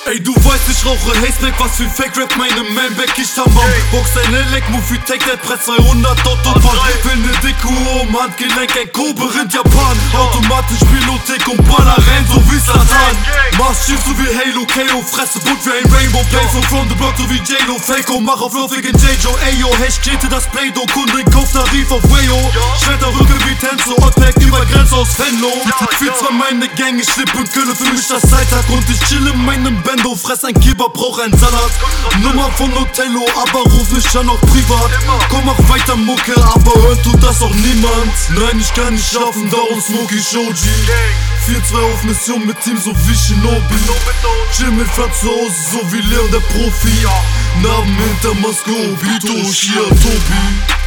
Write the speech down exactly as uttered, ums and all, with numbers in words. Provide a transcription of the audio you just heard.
Ey, du weißt, ich rauche Hazeback, was für Fake-Rap, meine Manback, ich tamam. Box ein Elek-Move wie Take-That, Press zweihundert Autobahn. Will ne dicke Uhr um Handgelenk, ein Kober in Japan. Automatisch Pilothek und Baller rein, so wie Satan. Mars schief so wie Halo, K O, Fresse bunt wie ein Rainbow. Playful from the block, so wie J-Lo, Fako, mach auf Lauf wegen J-Joe. Ayo, Hash, Knete das Play-Doh, Kunde, Kauftarif auf Wayo. Schredder Rücken wie Tenzo, Oddpack über Grenze aus Venlo. Für zwar meine Gang, ich schlipp und külle für mich das Zeittag. Und ich chill in meinem Bando, fress ein Kebab, brauch ein Salat. Nummer von Otello, aber ruf mich an auch privat. Komm, mach weiter Mucke, aber hört tut das auch niemand. Nein, ich kann nicht schlafen, darum Smokey Shoji. vier zwei auf Mission mit Team so wie Shinobi. Chill mit Flatz zu Hause, so wie Leon der Profi. Narben hinter Maske, Obito, Shia, Tobi.